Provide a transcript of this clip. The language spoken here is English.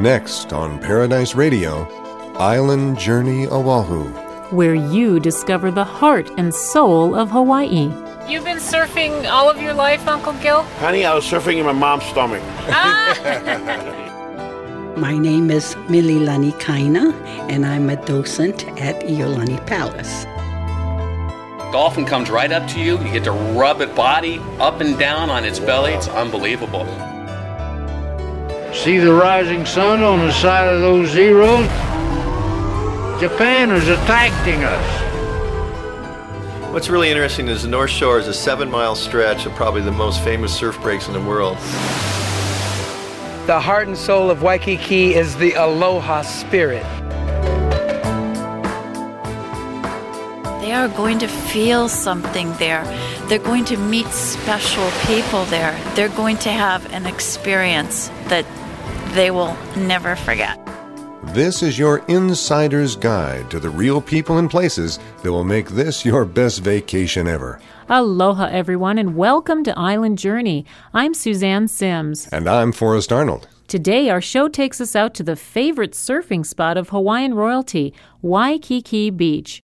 Next on Paradise Radio, Island Journey Oahu, where you discover the heart and soul of Hawaii. You've been surfing all of your life, Uncle Gil? Honey, I was surfing in my mom's stomach. My name is Mililani Kaina, and I'm a docent at Iolani Palace. Dolphin comes right up to you. You get to rub its body up and down on its belly. It's unbelievable. See the rising sun on the side of those zeros? Japan is attacking us. What's really interesting is the North Shore is a 7-mile stretch of probably the most famous surf breaks in the world. The heart and soul of Waikiki is the aloha spirit. They are going to feel something there. They're going to meet special people there. They're going to have an experience that they will never forget. This is your insider's guide to the real people and places that will make this your best vacation ever. Aloha, everyone, and welcome to Island Journey. I'm Suzanne Sims. And I'm Forrest Arnold. Today, our show takes us out to the favorite surfing spot of Hawaiian royalty, Waikiki Beach.